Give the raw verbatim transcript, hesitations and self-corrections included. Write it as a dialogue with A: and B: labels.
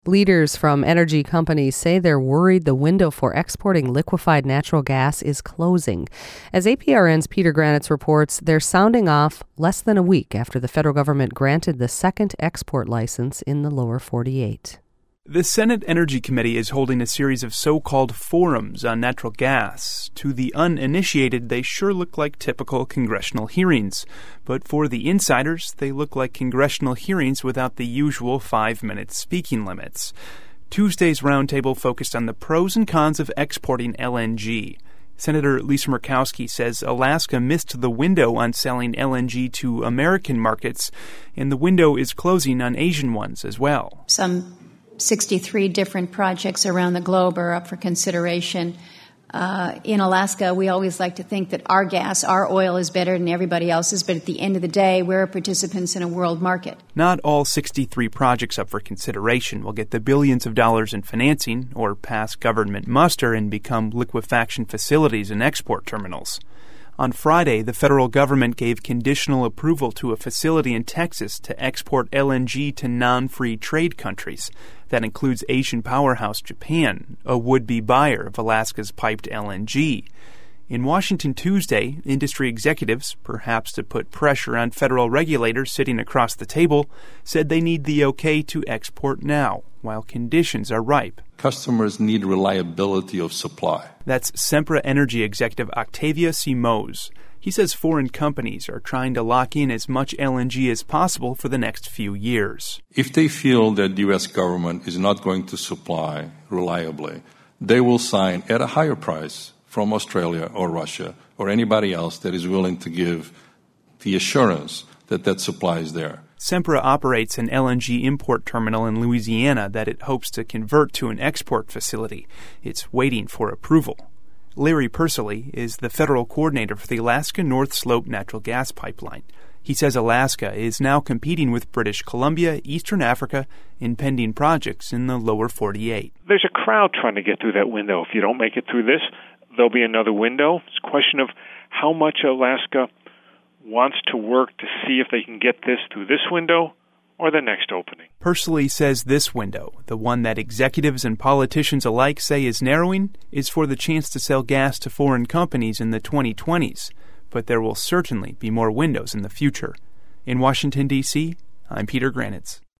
A: Leaders from energy companies say they're worried the window for exporting liquefied natural gas is closing. As A P R N's Peter Granitz reports, they're sounding off less than a week after the federal government granted the second export license in the lower forty-eight.
B: The Senate Energy Committee is holding a series of so-called forums on natural gas. To the uninitiated, they sure look like typical congressional hearings. But for the insiders, they look like congressional hearings without the usual five-minute speaking limits. Tuesday's roundtable focused on the pros and cons of exporting L N G. Senator Lisa Murkowski says Alaska missed the window on selling L N G to American markets, and the window is closing on Asian ones as well.
C: Some sixty-three different projects around the globe are up for consideration. Uh, in Alaska, we always like to think that our gas, our oil is better than everybody else's, but at the end of the day, we're participants in a world market.
B: Not all sixty-three projects up for consideration will get the billions of dollars in financing or pass government muster and become liquefaction facilities and export terminals. On Friday, the federal government gave conditional approval to a facility in Texas to export L N G to non-free trade countries. That includes Asian powerhouse Japan, a would-be buyer of Alaska's piped L N G. In Washington Tuesday, industry executives, perhaps to put pressure on federal regulators sitting across the table, said they need the okay to export now, while conditions are ripe.
D: Customers need reliability of supply.
B: That's Sempra Energy executive Octavio Simoes. He says foreign companies are trying to lock in as much L N G as possible for the next few years.
D: If they feel that the U S government is not going to supply reliably, they will sign at a higher price from Australia or Russia or anybody else that is willing to give the assurance that that supply is there.
B: Sempra operates an L N G import terminal in Louisiana that it hopes to convert to an export facility. It's waiting for approval. Larry Persily is the federal coordinator for the Alaska North Slope natural gas pipeline. He says Alaska is now competing with British Columbia, Eastern Africa, in pending projects in the lower forty-eight.
E: There's a crowd trying to get through that window. If you don't make it through this, there'll be another window. It's a question of how much Alaska wants to work to see if they can get this through this window or the next opening.
B: Persily says this window, the one that executives and politicians alike say is narrowing, is for the chance to sell gas to foreign companies in the twenty twenties. But there will certainly be more windows in the future. In Washington, D C, I'm Peter Granitz.